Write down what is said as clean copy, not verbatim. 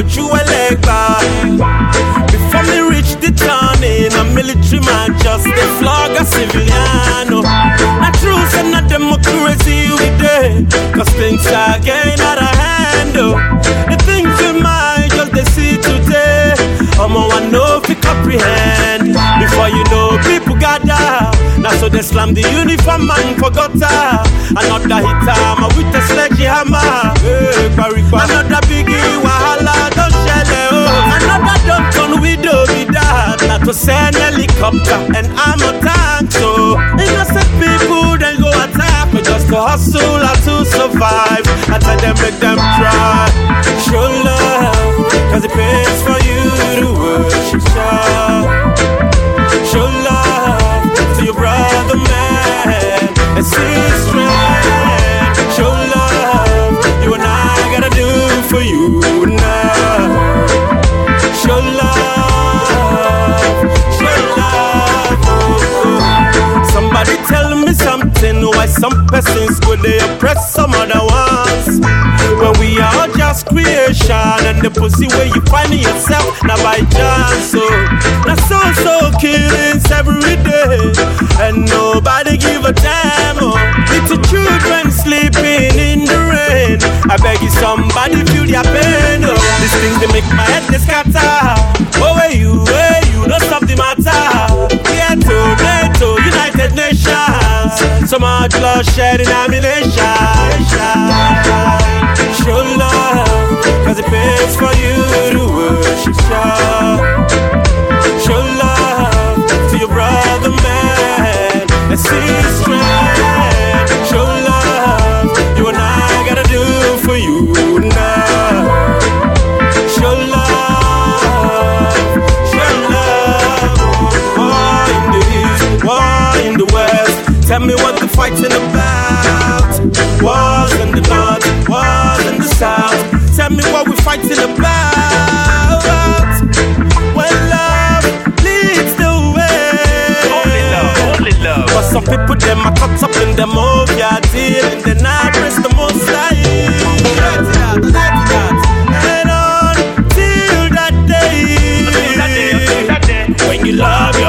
you a leg back. Before me reach the town in a military man, just a flog a civilian. Not true, say not democracy we dey, cause things are getting out of hand. The things we might just they see today, I know if you comprehend. Before you know, people gather. Now so they slam the uniform man forgot her. Another hitter, with a sledgehammer. Another biggie wahala, don't shell it. Another dump on widow with that. Not to send helicopter and I'm a tank. So innocent people then go attack, but just to hustle and to survive. I tell them make them try. Show love, cause it pays for you to worship God. Show love to your brother man and sister. Show love, you and I gotta do for you now. Show love, show love. Somebody tell me something, why some persons go they oppress some other ones? When we are just creation and the pussy where you find yourself, not by chance. So that's so killings every day, and nobody give a damn. Little children sleeping in the rain. I beg you, somebody feel their pain. These things they make my head they scatter. Oh, where you, don't stop the matter. NATO, United Nations. So much bloodshed in ammunition. Show love, cause it pays for you to worship God. Show love to your brother man and sister. Show love, you and I gotta do for you now. Show love, show love. War in the east, war in the west. Tell me what the fight's about. Wars in the north, wars in the south. Tell me what we're fighting about. When love leads the way. Only love. But some people them are caught up in them over deal and then I press the most light. And on till that day. When you love